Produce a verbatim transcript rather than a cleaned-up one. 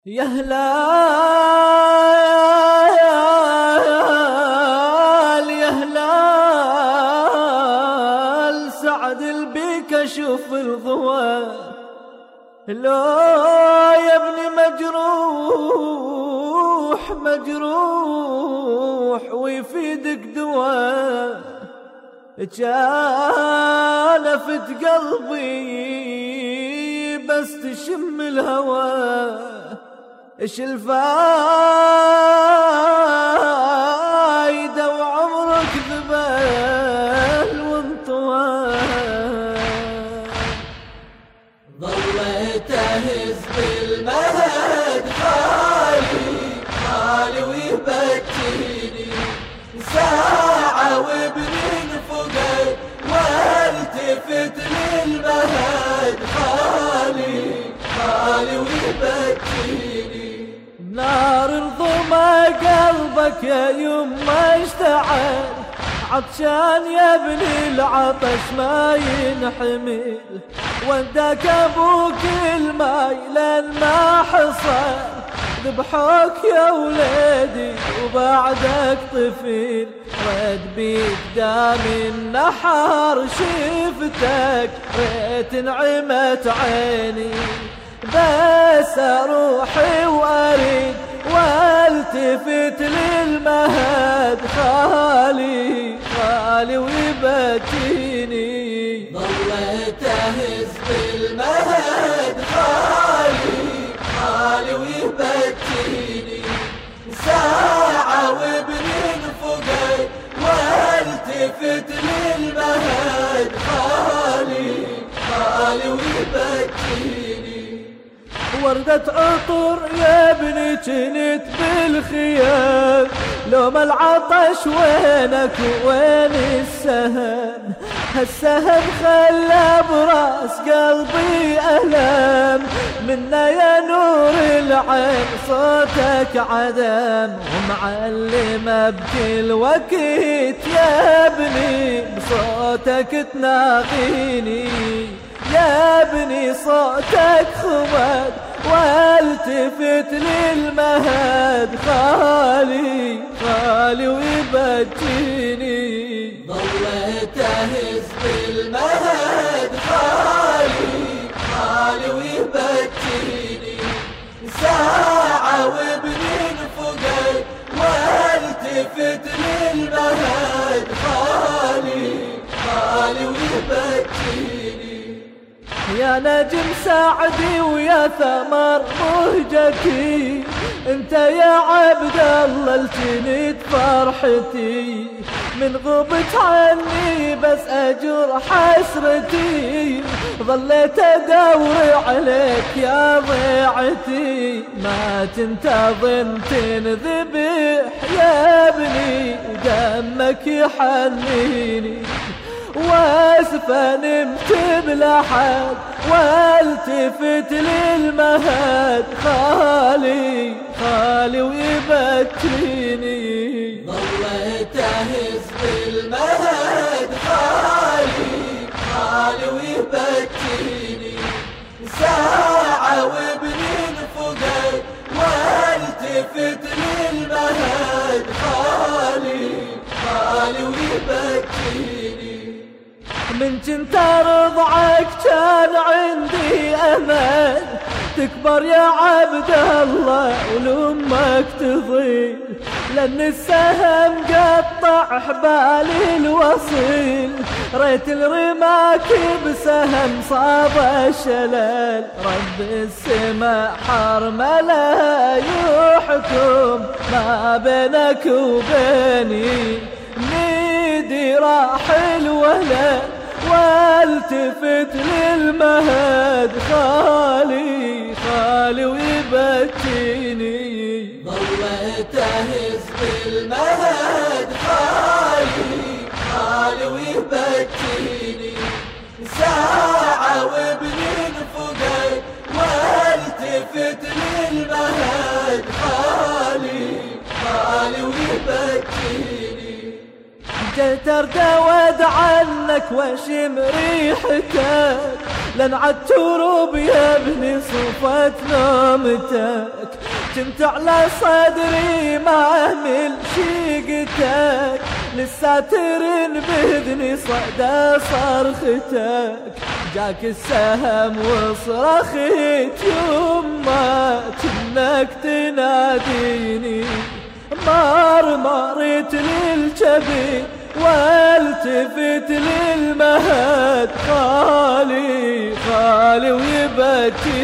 يا هلال يا هلال سعد البيك اشوف الضوء لو يا ابني مجروح مجروح ويفيدك دواء جالفت قلبي بس تشم الهوى ايش الفايدة وعمرك ذبال وانطوى ظليت اهز بالمهد خالي خالي ويبكيني ساعة وابني فقد والتفت للمهد خالي خالي ويبكيني نار الظما قلبك يا يما اشتعل عطشان يا ابني العطش ما ينحمل وداك ابوك الماي لان ما حصل ذبحوك يا وليدي وبعدك طفل رد بيك دام النحر شفتك ريت نعمت عيني بس اروحي واريد والتفت للمهد خالي خالي ويبكيني ظليت اهز بالمهد خالي خالي ويبكيني ساعة وابني فقد والتفت للمهد خالي خالي ويبكيني وردة عطر يا ابني جنت بالخيام لو ما العطش وينك وين السهم هالسهم خلى براس قلبي ألم منا يا نور العين صوتك عدم ومعلمة بكل وقت يا ابني بصوتك تناغيني يا ابني صوتك خمد والتفت للمهد خالي خالي ويبكيني ظليت اهز بالمهد خالي خالي ويبكيني ساعة وابني فقد والتفت للمهد خالي خالي ويبكيني يا نجم سعدي ويا ثمر مهجتي انت يا عبد الله التنيت فرحتي من غبت عني بس اجر حسرتي ظليت ادور عليك يا ضيعتي ما تنتظم تنذبح يا ابني دمك يحنيني واسفة نمت بلحد والتفت للمهد خالي خالي ويبكيني ظليت اهز بالمهد خالي خالي ويبكيني ساعة وابني فقد والتفت للمهد خالي خالي ويبكيني من كنت ارضعك كان عندي امل تكبر يا عبد الله ولامك تضيل لان السهم قطع حبالي الوصيل ريت الرماك بسهم صاب الشلل رب السماء حرم لا يحكم ما بينك وبيني نيدي راح الولد والتفت للمهد خالي خالي ويبكيني ظليت اهز بالمهد خالي خالي ويبكيني ساعة وابني فقد والتفت للمهد خالي خالي ويبكيني جيت ارد ود عنك واشم ريحتك لن عد تروب يا ابني صفت نومتك، كنت على صدري ما اهمل شيقتك، للساتر بإذني صدى صرختك، جاك السهم وصرخت يما كنك تناديني، مرمرت للجبين والتفت للمهد، خالي خالي ويبكي